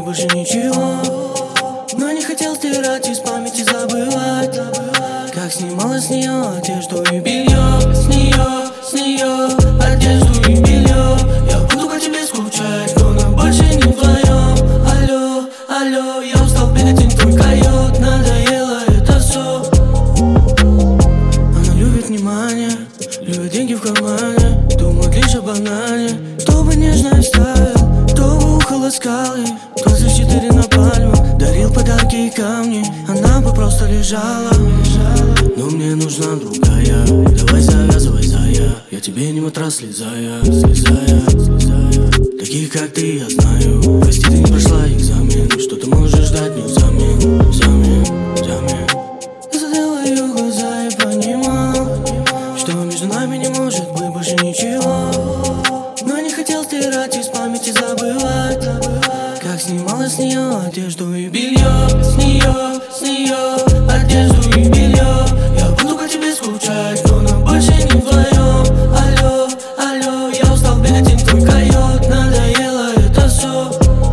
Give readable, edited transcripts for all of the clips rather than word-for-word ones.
больше ничего. Но не хотел стирать из памяти, забывать, как снимала с нее одежду и белье. С нее одежду и белье. Я буду по тебе скучать, но нам больше не вдвоем. Алло, алло, я устал бегать, и твой койот. Надоело это все. Она любит внимание, любит деньги в кармане, думает лишь о банане. Кто бы нежно оставил, кто бы ухо ласкал ей, 24 на пальмах, дарил подарки и камни. Она бы просто лежала, но мне нужна другая. Давай завязывай, зая, я тебе не матрас, слезая. Таких как ты я знаю, прости, ты не прошла экзамен. Что ты можешь ждать мне взамен? Я смотрел в ее глаза и понимал, что между нами не может быть больше ничего. Но не хотел стирать из памяти, забывать, как снимала с нее одежду и белье. С нее одежду и белье. Я буду по тебе скучать, но нам больше не вдвоем. Алло, алло, я устал бегать, и твой койот. Надоело это все.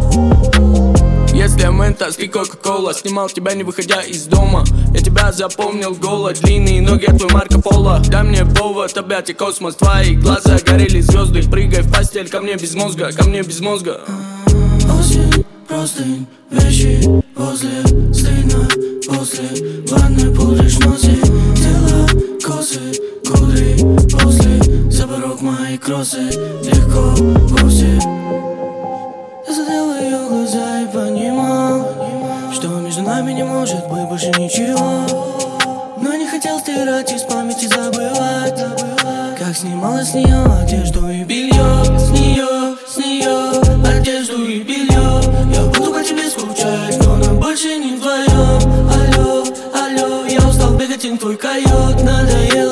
Если ментос и кока-кола, снимал тебя не выходя из дома. Я тебя запомнил голо, длинные ноги, а твой Марко Поло. Дай мне повод, объятий космос, твои глаза горели звезды. Прыгай в постель ко мне без мозга, ко мне без мозга. Осень, простынь, вещи возле, стыдно после ванны, пудришь носы. Тело, косы, кудри после, за порог мои кроссы, легко вовсе. Я смотрел в ее глаза и понимал, что между нами не может быть больше ничего. Но не хотел стирать из памяти, забывать, как снимала с нее одежду и белье. С нее одежду и белье. Я буду по тебе скучать, но нам больше не вдвоем. Алло, алло, я устал бегать, и твой койот. Надоело